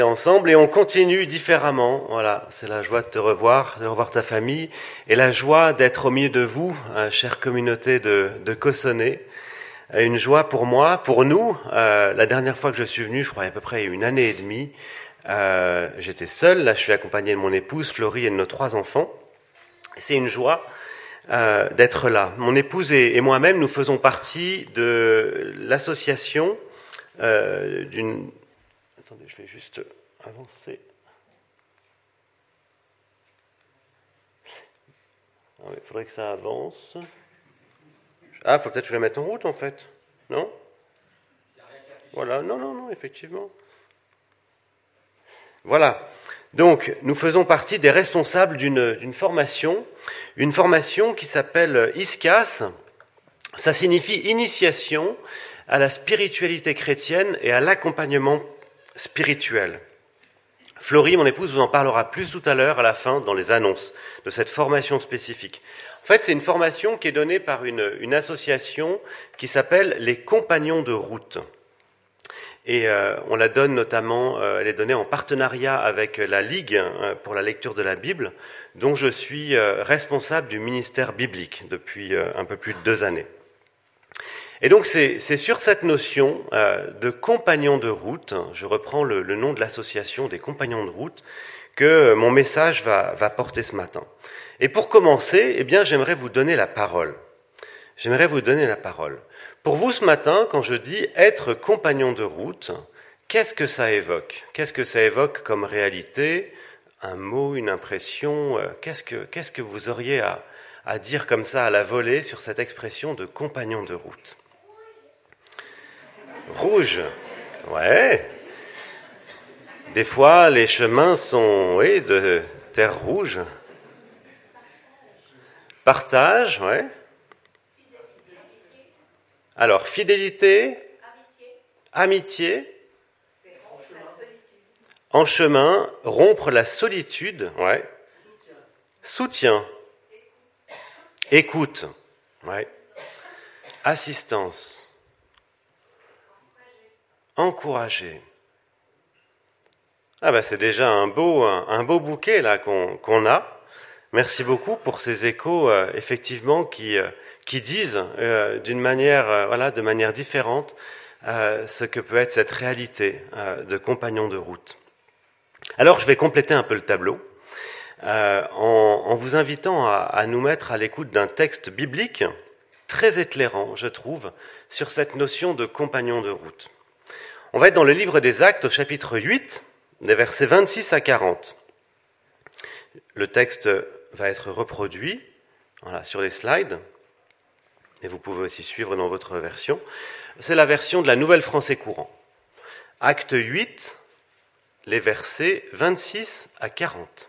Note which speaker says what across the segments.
Speaker 1: Ensemble et on continue différemment. Voilà, c'est la joie de te revoir, de revoir ta famille et la joie d'être au milieu de vous, chère communauté de Cossonay. Une joie pour moi, pour nous. La dernière fois que je suis venu, je crois à peu près 1 année et demie, j'étais seul. Là, je suis accompagné de mon épouse, Florie, et de nos 3 enfants. C'est une joie d'être là. Mon épouse et moi-même, nous faisons partie de l'association d'une... Attendez, je vais juste avancer. Il faudrait que ça avance. Ah, faut peut-être que je la mette en route en fait. Non ? Voilà, non, effectivement. Voilà. Donc, nous faisons partie des responsables d'une formation, une formation qui s'appelle ISCAS. Ça signifie Initiation à la spiritualité chrétienne et à l'accompagnement spirituel. Florie, mon épouse, vous en parlera plus tout à l'heure à la fin dans les annonces de cette formation spécifique. En fait, c'est une formation qui est donnée par une association qui s'appelle les Compagnons de route. Et on la donne notamment, elle est donnée en partenariat avec la Ligue pour la lecture de la Bible, dont je suis responsable du ministère biblique depuis un peu plus de 2 années. Et donc c'est sur cette notion de compagnons de route, je reprends le nom de l'association des compagnons de route, que mon message va porter ce matin. Et pour commencer, eh bien, j'aimerais vous donner la parole. Pour vous ce matin, quand je dis être compagnon de route, qu'est-ce que ça évoque ? Qu'est-ce que ça évoque comme réalité ? Un mot, une impression ? Qu'est-ce que vous auriez à dire comme ça à la volée sur cette expression de compagnon de route ? Rouge, ouais. Des fois, les chemins sont, de terre rouge. Partage, ouais. Alors, fidélité, amitié, en chemin, rompre la solitude, ouais. Soutien, écoute, ouais. Assistance. Encourager. Ah c'est déjà un beau bouquet là qu'on a. Merci beaucoup pour ces échos effectivement qui disent de manière différente ce que peut être cette réalité de compagnon de route. Alors je vais compléter un peu le tableau en vous invitant à nous mettre à l'écoute d'un texte biblique très éclairant, je trouve, sur cette notion de compagnon de route. On va être dans le livre des Actes au chapitre 8, des versets 26 à 40. Le texte va être reproduit sur les slides, et vous pouvez aussi suivre dans votre version. C'est la version de la Nouvelle Français Courant. Acte 8, les versets 26 à 40.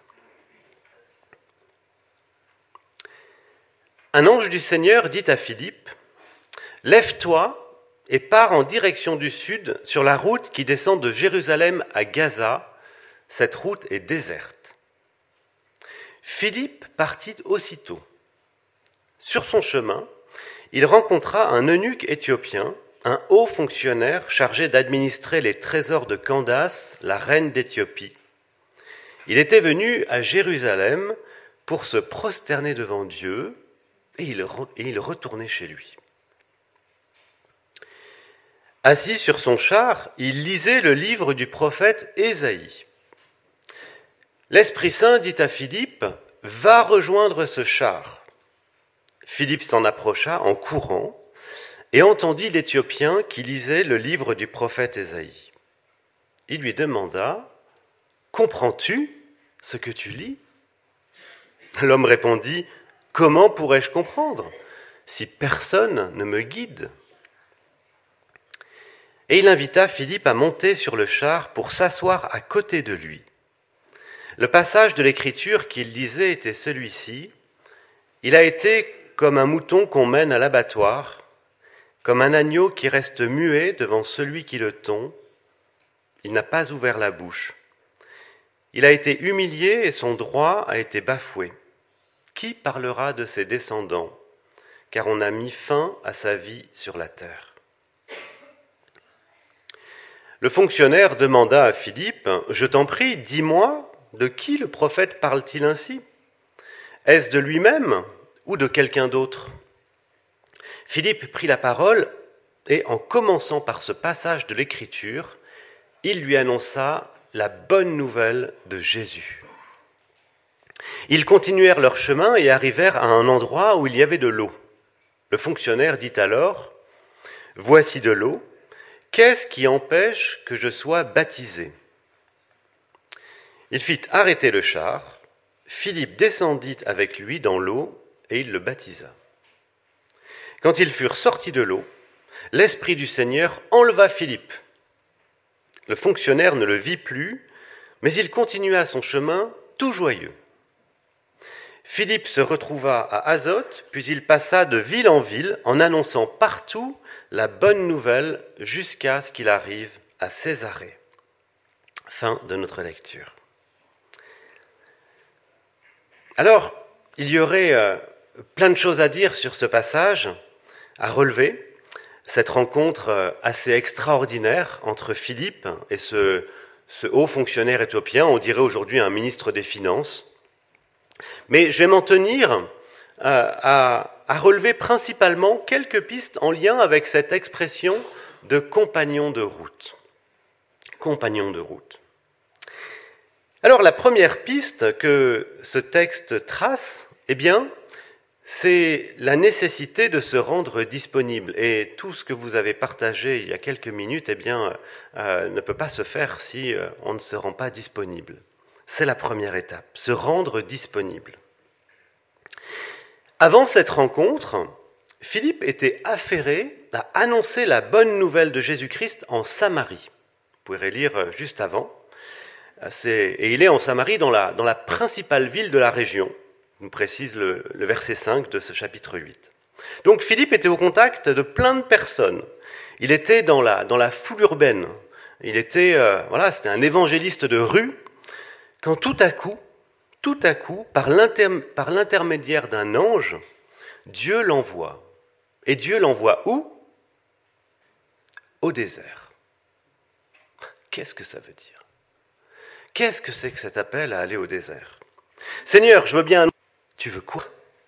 Speaker 1: Un ange du Seigneur dit à Philippe, « Lève-toi et part en direction du sud sur la route qui descend de Jérusalem à Gaza. Cette route est déserte. » Philippe partit aussitôt. Sur son chemin, il rencontra un eunuque éthiopien, un haut fonctionnaire chargé d'administrer les trésors de Candace, la reine d'Éthiopie. Il était venu à Jérusalem pour se prosterner devant Dieu et il retournait chez lui. Assis sur son char, il lisait le livre du prophète Ésaïe. L'Esprit Saint dit à Philippe, « Va rejoindre ce char. » Philippe s'en approcha en courant et entendit l'Éthiopien qui lisait le livre du prophète Ésaïe. Il lui demanda, « Comprends-tu ce que tu lis ?» L'homme répondit, « Comment pourrais-je comprendre si personne ne me guide ?» Et il invita Philippe à monter sur le char pour s'asseoir à côté de lui. Le passage de l'Écriture qu'il lisait était celui-ci. « Il a été comme un mouton qu'on mène à l'abattoir, comme un agneau qui reste muet devant celui qui le tond. Il n'a pas ouvert la bouche. Il a été humilié et son droit a été bafoué. Qui parlera de ses descendants, car on a mis fin à sa vie sur la terre. » Le fonctionnaire demanda à Philippe, « Je t'en prie, dis-moi, de qui le prophète parle-t-il ainsi ? Est-ce de lui-même ou de quelqu'un d'autre ?» Philippe prit la parole et, en commençant par ce passage de l'Écriture, il lui annonça la bonne nouvelle de Jésus. Ils continuèrent leur chemin et arrivèrent à un endroit où il y avait de l'eau. Le fonctionnaire dit alors, « Voici de l'eau, qu'est-ce qui empêche que je sois baptisé ?» Il fit arrêter le char, Philippe descendit avec lui dans l'eau et il le baptisa. Quand ils furent sortis de l'eau, l'Esprit du Seigneur enleva Philippe. Le fonctionnaire ne le vit plus, mais il continua son chemin tout joyeux. Philippe se retrouva à Azote, puis il passa de ville en annonçant partout la bonne nouvelle jusqu'à ce qu'il arrive à Césarée. Fin de notre lecture. Alors, il y aurait plein de choses à dire sur ce passage, à relever, cette rencontre assez extraordinaire entre Philippe et ce haut fonctionnaire éthiopien, on dirait aujourd'hui un ministre des Finances. Mais je vais m'en tenir à relever principalement quelques pistes en lien avec cette expression de compagnon de route. Compagnon de route. Alors la première piste que ce texte trace, eh bien, c'est la nécessité de se rendre disponible. Et tout ce que vous avez partagé il y a quelques minutes, eh bien, ne peut pas se faire si on ne se rend pas disponible. C'est la première étape, se rendre disponible. Avant cette rencontre, Philippe était affairé à annoncer la bonne nouvelle de Jésus-Christ en Samarie. Vous pourrez lire juste avant. Et il est en Samarie, dans la principale ville de la région, nous précise le verset 5 de ce chapitre 8. Donc Philippe était au contact de plein de personnes. Il était dans la foule urbaine. Il était, c'était un évangéliste de rue. Quand tout à coup, par l'intermédiaire d'un ange, Dieu l'envoie. Et Dieu l'envoie où ? Au désert. Qu'est-ce que ça veut dire ? Qu'est-ce que c'est que cet appel à aller au désert ? Seigneur, je veux bien... Tu veux quoi ?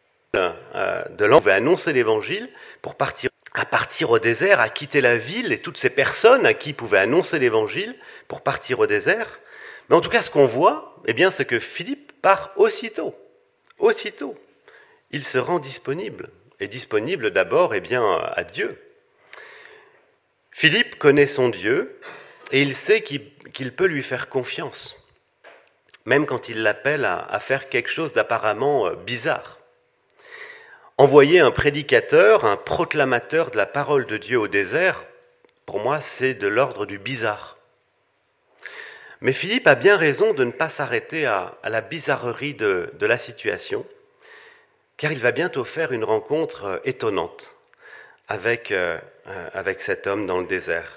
Speaker 1: De l'ange, je vais annoncer l'évangile pour partir au désert, à quitter la ville et toutes ces personnes à qui il pouvait annoncer l'évangile pour partir au désert. Mais en tout cas, ce qu'on voit, eh bien, c'est que Philippe part aussitôt. Aussitôt. Il se rend disponible. Et disponible d'abord, eh bien, à Dieu. Philippe connaît son Dieu et il sait qu'il peut lui faire confiance. Même quand il l'appelle à faire quelque chose d'apparemment bizarre. Envoyer un prédicateur, un proclamateur de la parole de Dieu au désert, pour moi, c'est de l'ordre du bizarre. Mais Philippe a bien raison de ne pas s'arrêter à la bizarrerie de la situation, car il va bientôt faire une rencontre étonnante avec cet homme dans le désert.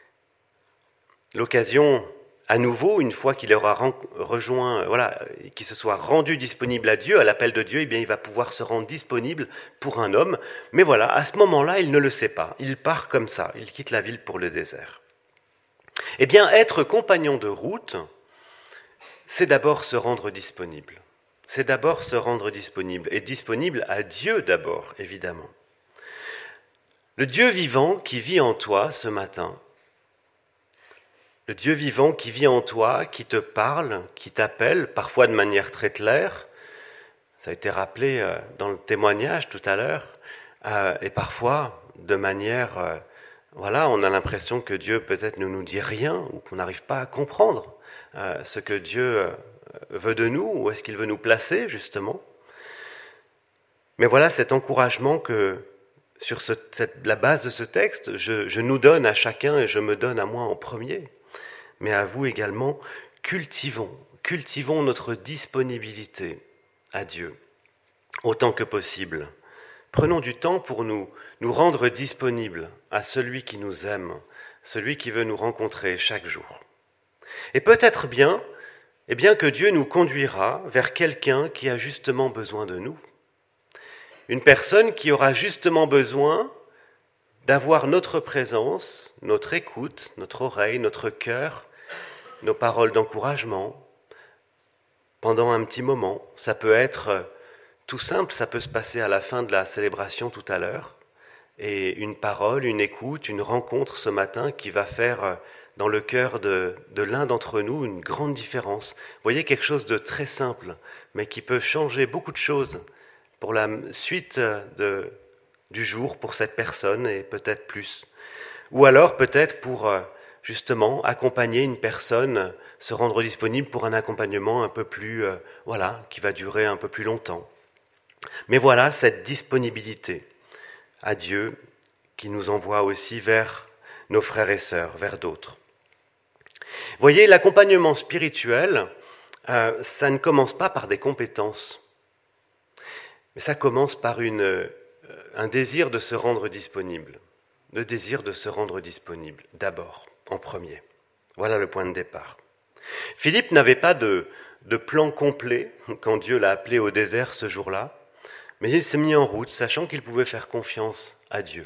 Speaker 1: L'occasion, à nouveau, une fois qu'il aura rejoint, qu'il se soit rendu disponible à Dieu, à l'appel de Dieu, eh bien, il va pouvoir se rendre disponible pour un homme. Mais voilà, à ce moment-là, il ne le sait pas. Il part comme ça, il quitte la ville pour le désert. Eh bien, être compagnon de route, c'est d'abord se rendre disponible. C'est d'abord se rendre disponible, et disponible à Dieu d'abord, évidemment. Le Dieu vivant qui vit en toi ce matin, le Dieu vivant qui vit en toi, qui te parle, qui t'appelle, parfois de manière très claire, ça a été rappelé dans le témoignage tout à l'heure, et parfois de manière, on a l'impression que Dieu peut-être ne nous dit rien, ou qu'on n'arrive pas à comprendre ce que Dieu veut de nous, où est-ce qu'il veut nous placer justement. Mais voilà cet encouragement que, sur la base de ce texte, je nous donne à chacun, et je me donne à moi en premier, mais à vous également, cultivons notre disponibilité à Dieu, autant que possible. Prenons du temps pour nous rendre disponibles à celui qui nous aime, celui qui veut nous rencontrer chaque jour. Et peut-être bien que Dieu nous conduira vers quelqu'un qui a justement besoin de nous. Une personne qui aura justement besoin d'avoir notre présence, notre écoute, notre oreille, notre cœur, nos paroles d'encouragement pendant un petit moment. Ça peut être tout simple, ça peut se passer à la fin de la célébration tout à l'heure, et une parole, une écoute, une rencontre ce matin qui va faire dans le cœur de l'un d'entre nous une grande différence. Vous voyez, quelque chose de très simple, mais qui peut changer beaucoup de choses pour la suite du jour pour cette personne et peut-être plus. Ou alors peut-être pour justement accompagner une personne, se rendre disponible pour un accompagnement un peu plus, qui va durer un peu plus longtemps. Mais voilà cette disponibilité à Dieu qui nous envoie aussi vers nos frères et sœurs, vers d'autres. Vous voyez, l'accompagnement spirituel, ça ne commence pas par des compétences, mais ça commence par un désir de se rendre disponible. Le désir de se rendre disponible, d'abord, en premier. Voilà le point de départ. Philippe n'avait pas de plan complet quand Dieu l'a appelé au désert ce jour-là, mais il s'est mis en route, sachant qu'il pouvait faire confiance à Dieu.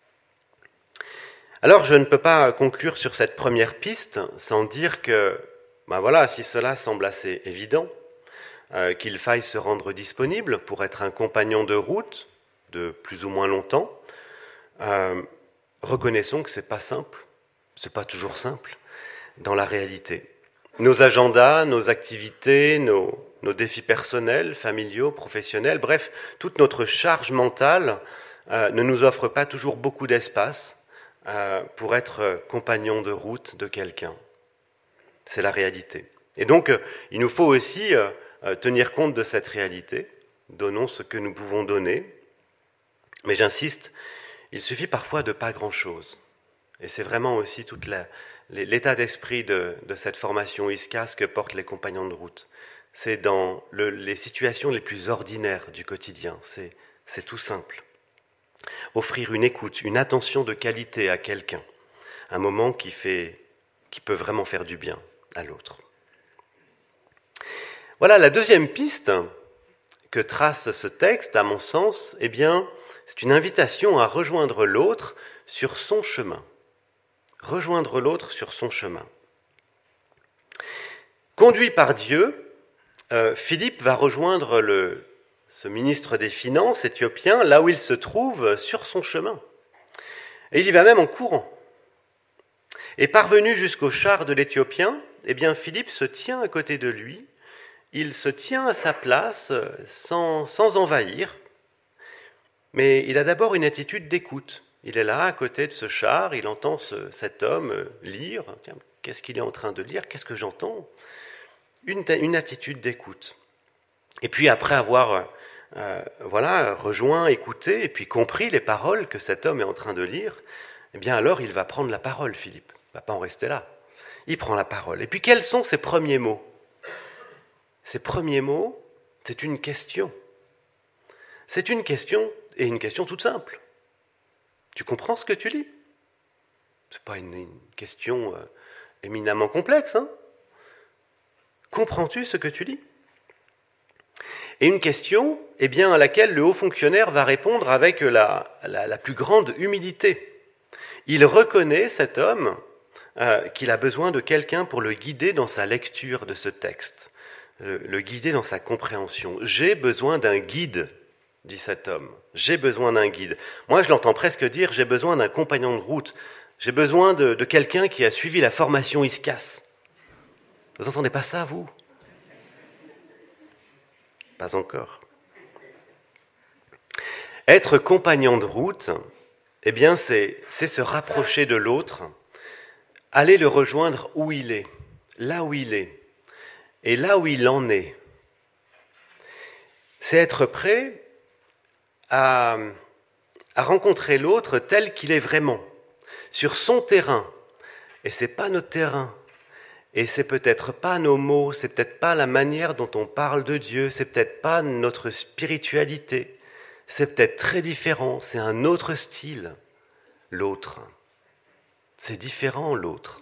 Speaker 1: Alors, je ne peux pas conclure sur cette première piste sans dire que, si cela semble assez évident, qu'il faille se rendre disponible pour être un compagnon de route de plus ou moins longtemps, reconnaissons que c'est pas simple, c'est pas toujours simple dans la réalité. Nos agendas, nos activités, nos défis personnels, familiaux, professionnels, bref, toute notre charge mentale ne nous offre pas toujours beaucoup d'espace pour être compagnon de route de quelqu'un. C'est la réalité. Et donc, il nous faut aussi tenir compte de cette réalité. Donnons ce que nous pouvons donner. Mais j'insiste, il suffit parfois de pas grand-chose. Et c'est vraiment aussi tout l'état d'esprit de cette formation ISCAS que portent les compagnons de route. C'est dans les situations les plus ordinaires du quotidien. C'est tout simple. Offrir une écoute, une attention de qualité à quelqu'un. Un moment qui peut vraiment faire du bien à l'autre. Voilà la deuxième piste que trace ce texte, à mon sens, c'est une invitation à rejoindre l'autre sur son chemin. Rejoindre l'autre sur son chemin. Conduit par Dieu, Philippe va rejoindre ce ministre des Finances éthiopien là où il se trouve sur son chemin. Et il y va même en courant. Et parvenu jusqu'au char de l'Éthiopien, Philippe se tient à côté de lui, il se tient à sa place sans envahir, mais il a d'abord une attitude d'écoute. Il est là, à côté de ce char, il entend cet homme lire. Tiens, qu'est-ce qu'il est en train de lire? Qu'est-ce que j'entends? Une attitude d'écoute. Et puis après avoir rejoint, écouté, et puis compris les paroles que cet homme est en train de lire, alors il va prendre la parole, Philippe. Il ne va pas en rester là. Il prend la parole. Et puis quels sont ses premiers mots? Ces premiers mots, c'est une question. C'est une question, et une question toute simple. Tu comprends ce que tu lis? Ce n'est pas une question éminemment complexe. Comprends-tu ce que tu lis? Et une question à laquelle le haut fonctionnaire va répondre avec la plus grande humilité. Il reconnaît, cet homme, qu'il a besoin de quelqu'un pour le guider dans sa lecture de ce texte, le guider dans sa compréhension. J'ai besoin d'un guide, dit cet homme. J'ai besoin d'un guide. Moi, je l'entends presque dire, j'ai besoin d'un compagnon de route. J'ai besoin de quelqu'un qui a suivi la formation ISCAS. Vous n'entendez pas ça, vous? Pas encore. Être compagnon de route, c'est se rapprocher de l'autre, aller le rejoindre où il est, là où il est, et là où il en est. C'est être prêt à rencontrer l'autre tel qu'il est vraiment, sur son terrain. Et c'est pas notre terrain. Et c'est peut-être pas nos mots, c'est peut-être pas la manière dont on parle de Dieu, c'est peut-être pas notre spiritualité, c'est peut-être très différent, c'est un autre style, l'autre. C'est différent, l'autre.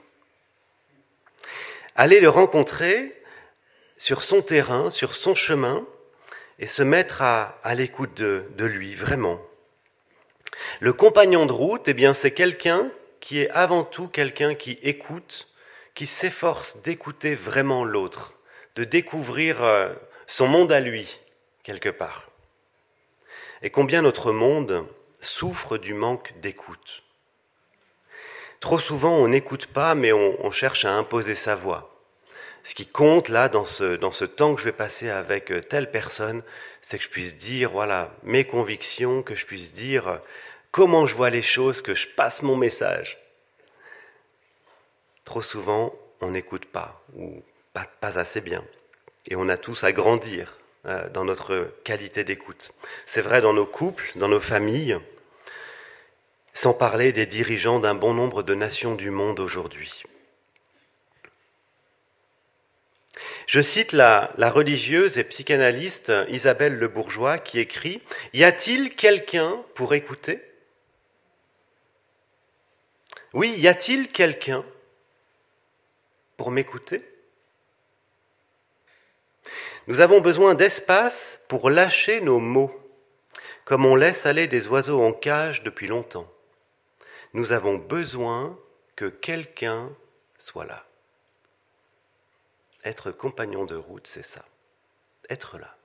Speaker 1: Aller le rencontrer sur son terrain, sur son chemin, et se mettre à l'écoute de lui, vraiment. Le compagnon de route, eh bien, c'est quelqu'un qui est avant tout quelqu'un qui écoute, qui s'efforce d'écouter vraiment l'autre, de découvrir son monde à lui, quelque part. Et combien notre monde souffre du manque d'écoute. Trop souvent, on n'écoute pas, mais on cherche à imposer sa voix. Ce qui compte là, dans ce temps que je vais passer avec telle personne, c'est que je puisse dire, voilà, mes convictions, que je puisse dire comment je vois les choses, que je passe mon message. Trop souvent, on n'écoute pas, ou pas assez bien. Et on a tous à grandir dans notre qualité d'écoute. C'est vrai dans nos couples, dans nos familles, sans parler des dirigeants d'un bon nombre de nations du monde aujourd'hui. Je cite la religieuse et psychanalyste Isabelle Le Bourgeois qui écrit « Y a-t-il quelqu'un pour écouter ?» Oui, y a-t-il quelqu'un pour m'écouter ? Nous avons besoin d'espace pour lâcher nos mots, comme on laisse aller des oiseaux en cage depuis longtemps. Nous avons besoin que quelqu'un soit là. Être compagnon de route, c'est ça. Être là.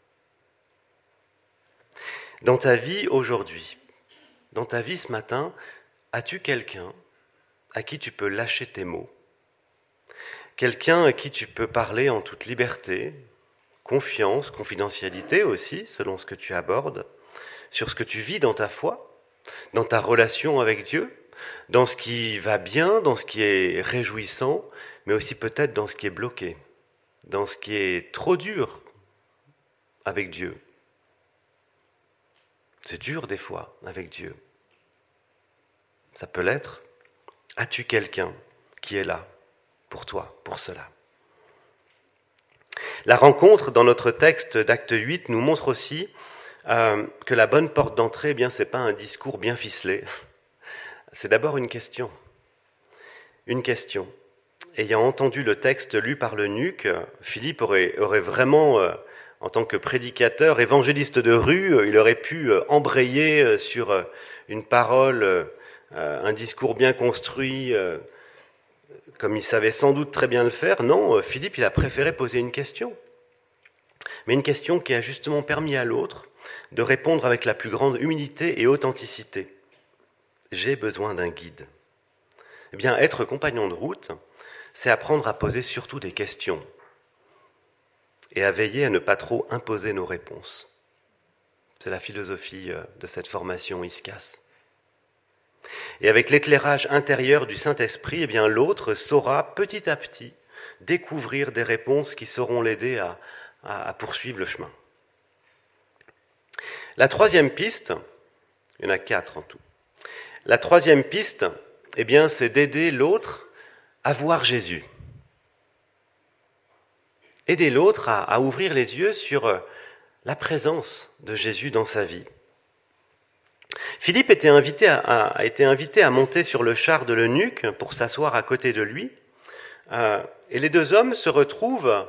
Speaker 1: Dans ta vie aujourd'hui, dans ta vie ce matin, as-tu quelqu'un à qui tu peux lâcher tes mots ? Quelqu'un à qui tu peux parler en toute liberté, confiance, confidentialité aussi, selon ce que tu abordes, sur ce que tu vis dans ta foi, dans ta relation avec Dieu, dans ce qui va bien, dans ce qui est réjouissant, mais aussi peut-être dans ce qui est bloqué, dans ce qui est trop dur avec Dieu. C'est dur des fois avec Dieu. Ça peut l'être. As-tu quelqu'un qui est là pour toi, pour cela ? La rencontre dans notre texte d'acte 8 nous montre aussi que la bonne porte d'entrée, eh bien, c'est pas un discours bien ficelé. C'est d'abord une question. Une question. Ayant entendu le texte lu par l'eunuque, Philippe aurait vraiment, en tant que prédicateur, évangéliste de rue, il aurait pu embrayer sur une parole, un discours bien construit, comme il savait sans doute très bien le faire. Non, Philippe, il a préféré poser une question. Mais une question qui a justement permis à l'autre de répondre avec la plus grande humilité et authenticité. J'ai besoin d'un guide. Eh bien, être compagnon de route, c'est apprendre à poser surtout des questions et à veiller à ne pas trop imposer nos réponses. C'est la philosophie de cette formation ISCAS. Et avec l'éclairage intérieur du Saint-Esprit, eh bien, l'autre saura petit à petit découvrir des réponses qui sauront l'aider à poursuivre le chemin. La troisième piste, il y en a 4 en tout. La troisième piste, eh bien, c'est d'aider l'autre à voir Jésus. Aider l'autre à ouvrir les yeux sur la présence de Jésus dans sa vie. Philippe a été invité à monter sur le char de l'eunuque pour s'asseoir à côté de lui. Et les deux hommes se retrouvent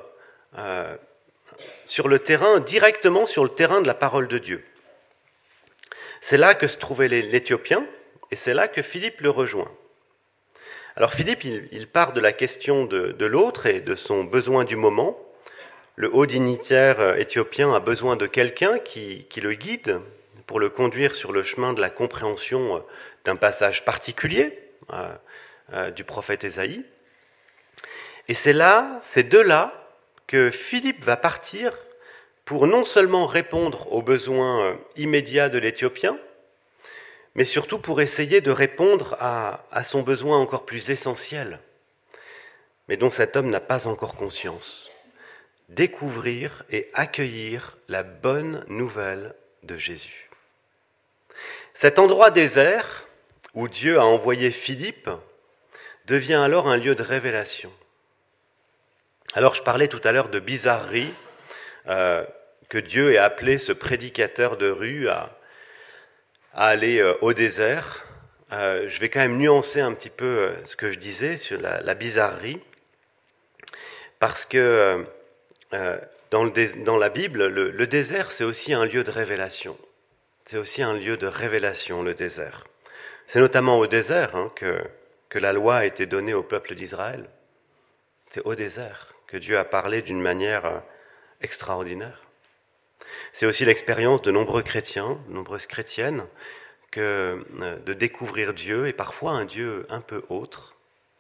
Speaker 1: directement sur le terrain de la parole de Dieu. C'est là que se trouvait l'Éthiopien, et c'est là que Philippe le rejoint. Alors Philippe, il part de la question de l'autre et de son besoin du moment. Le haut dignitaire éthiopien a besoin de quelqu'un qui le guide pour le conduire sur le chemin de la compréhension d'un passage particulier du prophète Ésaïe. Et c'est de là que Philippe va partir pour non seulement répondre aux besoins immédiats de l'Éthiopien, mais surtout pour essayer de répondre à son besoin encore plus essentiel, mais dont cet homme n'a pas encore conscience. Découvrir et accueillir la bonne nouvelle de Jésus. Cet endroit désert où Dieu a envoyé Philippe devient alors un lieu de révélation. Alors je parlais tout à l'heure de bizarrerie, que Dieu ait appelé ce prédicateur de rue à aller au désert. Je vais quand même nuancer un petit peu ce que je disais sur la bizarrerie, parce que dans la Bible, le désert, c'est aussi un lieu de révélation. C'est aussi un lieu de révélation, le désert. C'est notamment au désert que la loi a été donnée au peuple d'Israël. C'est au désert que Dieu a parlé d'une manière extraordinaire. C'est aussi l'expérience de nombreux chrétiens, de nombreuses chrétiennes, que de découvrir Dieu, et parfois un Dieu un peu autre,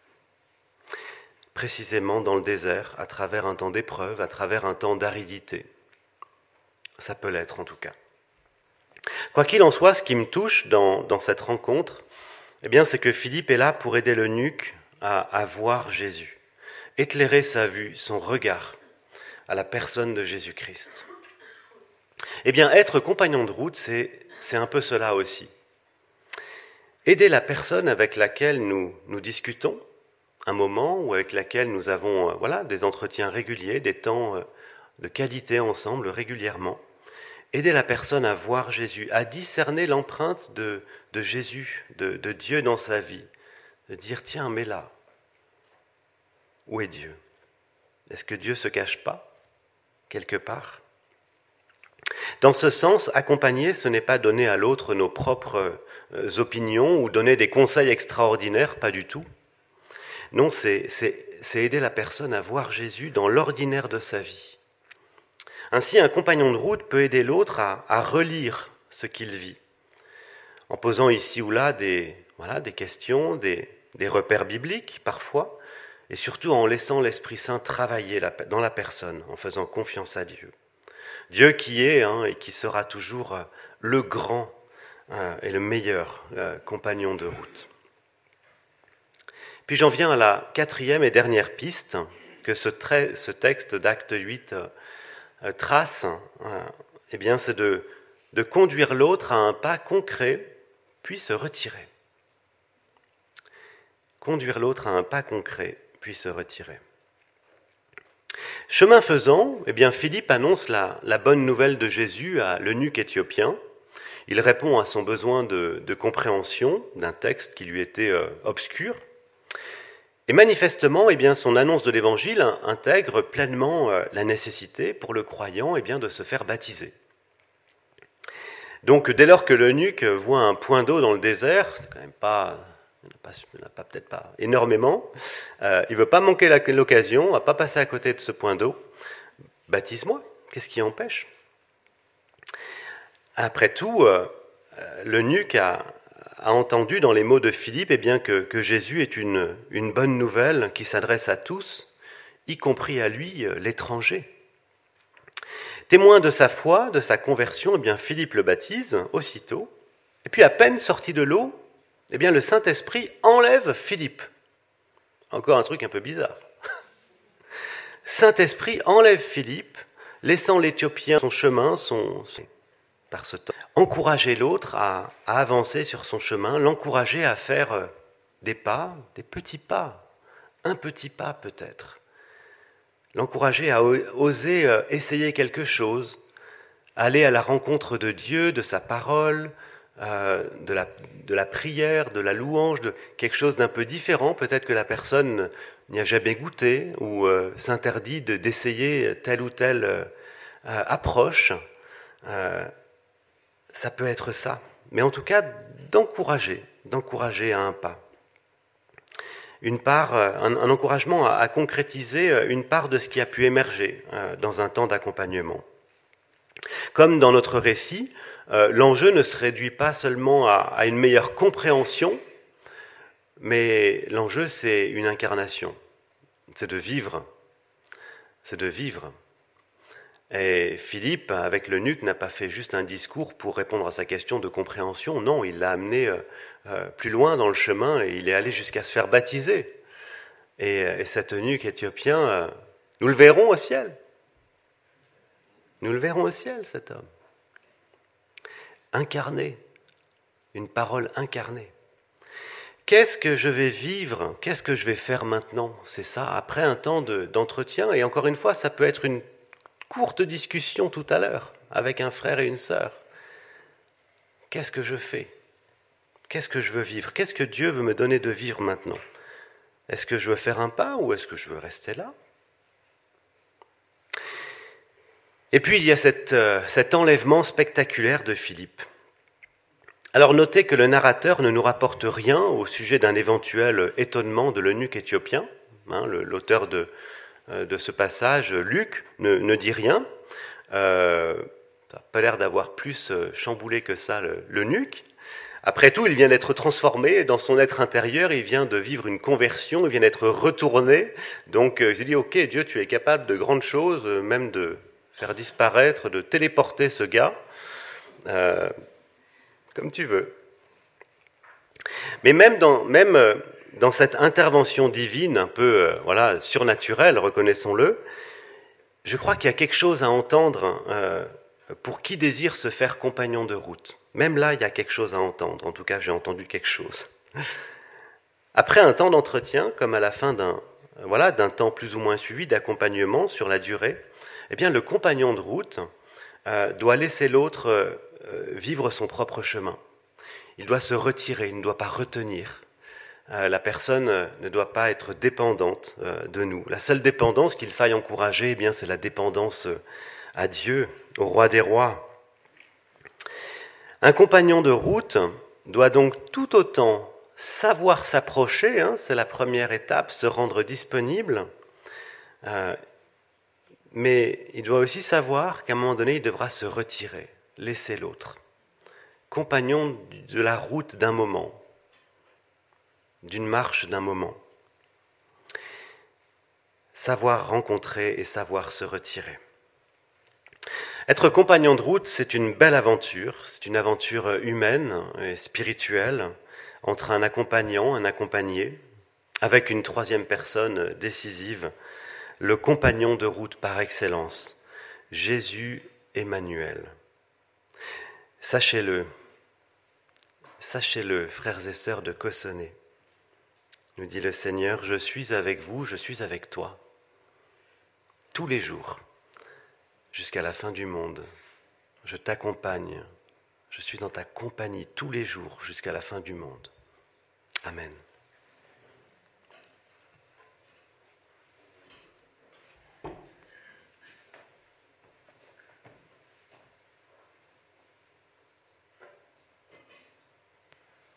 Speaker 1: précisément dans le désert, à travers un temps d'épreuve, à travers un temps d'aridité. Ça peut l'être en tout cas. Quoi qu'il en soit, ce qui me touche dans cette rencontre, eh bien, c'est que Philippe est là pour aider l'eunuque à voir Jésus, éclairer sa vue, son regard à la personne de Jésus-Christ. Eh bien, être compagnon de route, c'est un peu cela aussi. Aider la personne avec laquelle nous discutons un moment ou avec laquelle nous avons des entretiens réguliers, des temps de qualité ensemble régulièrement. Aider la personne à voir Jésus, à discerner l'empreinte de Jésus, de Dieu dans sa vie. De dire, tiens, mais là, où est Dieu? Est-ce que Dieu ne se cache pas, quelque part? Dans ce sens, accompagner, ce n'est pas donner à l'autre nos propres opinions ou donner des conseils extraordinaires, pas du tout. Non, c'est aider la personne à voir Jésus dans l'ordinaire de sa vie. Ainsi, un compagnon de route peut aider l'autre à relire ce qu'il vit, en posant ici ou là des questions, des repères bibliques parfois, et surtout en laissant l'Esprit Saint travailler dans la personne, en faisant confiance à Dieu. Dieu qui est et qui sera toujours le grand et le meilleur compagnon de route. Puis j'en viens à la quatrième et dernière piste que ce texte d'Acte 8 trace, eh bien c'est de conduire l'autre à un pas concret, puis se retirer. Conduire l'autre à un pas concret, puis se retirer. Chemin faisant, eh bien Philippe annonce la bonne nouvelle de Jésus à l'eunuque éthiopien. Il répond à son besoin de compréhension d'un texte qui lui était obscur. Et manifestement, eh bien, son annonce de l'Évangile intègre pleinement la nécessité pour le croyant eh bien, de se faire baptiser. Donc, dès lors que l'eunuque voit un point d'eau dans le désert, c'est quand même pas, il n'y en a peut-être pas énormément, il ne veut pas manquer l'occasion, il ne va pas passer à côté de ce point d'eau. Baptise-moi, qu'est-ce qui empêche? Après tout, l'eunuque a entendu dans les mots de Philippe eh bien, que Jésus est une bonne nouvelle qui s'adresse à tous, y compris à lui, l'étranger. Témoin de sa foi, de sa conversion, eh bien, Philippe le baptise aussitôt. Et puis à peine sorti de l'eau, eh bien, le Saint-Esprit enlève Philippe. Encore un truc un peu bizarre. Saint-Esprit enlève Philippe, laissant l'Éthiopien son chemin, par ce temps. Encourager l'autre à avancer sur son chemin, l'encourager à faire des pas, des petits pas, un petit pas peut-être. L'encourager à oser essayer quelque chose, aller à la rencontre de Dieu, de sa parole, de la prière, de la louange, de quelque chose d'un peu différent. Peut-être que la personne n'y a jamais goûté ou s'interdit d'essayer telle ou telle approche. Ça peut être ça, mais en tout cas d'encourager à un pas. Une part, un encouragement à concrétiser une part de ce qui a pu émerger dans un temps d'accompagnement. Comme dans notre récit, l'enjeu ne se réduit pas seulement à une meilleure compréhension, mais l'enjeu c'est une incarnation, c'est de vivre. Et Philippe, avec l'eunuque, n'a pas fait juste un discours pour répondre à sa question de compréhension. Non, il l'a amené plus loin dans le chemin et il est allé jusqu'à se faire baptiser. Et cet eunuque éthiopien, nous le verrons au ciel. Nous le verrons au ciel, cet homme. Incarné, une parole incarnée. Qu'est-ce que je vais vivre? Qu'est-ce que je vais faire maintenant? C'est ça, après un temps d'entretien. Et encore une fois, ça peut être une courte discussion tout à l'heure avec un frère et une sœur. Qu'est-ce que je fais? Qu'est-ce que je veux vivre? Qu'est-ce que Dieu veut me donner de vivre maintenant? Est-ce que je veux faire un pas ou est-ce que je veux rester là? Et puis il y a cet enlèvement spectaculaire de Philippe. Alors notez que le narrateur ne nous rapporte rien au sujet d'un éventuel étonnement de l'eunuque éthiopien. L'auteur de ce passage, Luc, ne dit rien. Ça n'a pas l'air d'avoir plus chamboulé que ça l'eunuque. Après tout, il vient d'être transformé dans son être intérieur, il vient de vivre une conversion, il vient d'être retourné. Donc il s'est dit, ok, Dieu, tu es capable de grandes choses, même de faire disparaître, de téléporter ce gars, comme tu veux. Mais même dans cette intervention divine, un peu surnaturelle, reconnaissons-le, je crois qu'il y a quelque chose à entendre pour qui désire se faire compagnon de route. Même là, il y a quelque chose à entendre. En tout cas, j'ai entendu quelque chose. Après un temps d'entretien, comme à la fin d'un temps plus ou moins suivi d'accompagnement sur la durée, eh bien, le compagnon de route doit laisser l'autre vivre son propre chemin. Il doit se retirer, il ne doit pas retenir. La personne ne doit pas être dépendante de nous. La seule dépendance qu'il faille encourager, eh bien, c'est la dépendance à Dieu, au roi des rois. Un compagnon de route doit donc tout autant savoir s'approcher, c'est la première étape, se rendre disponible, mais il doit aussi savoir qu'à un moment donné, il devra se retirer, laisser l'autre. Compagnon de la route d'un moment, d'une marche d'un moment. Savoir rencontrer et savoir se retirer. Être compagnon de route, c'est une belle aventure, c'est une aventure humaine et spirituelle entre un accompagnant, un accompagné, avec une troisième personne décisive, le compagnon de route par excellence, Jésus Emmanuel. Sachez-le, frères et sœurs de Cossonay, nous dit le Seigneur, je suis avec vous, je suis avec toi, tous les jours. Jusqu'à la fin du monde, je t'accompagne, je suis dans ta compagnie tous les jours jusqu'à la fin du monde. Amen.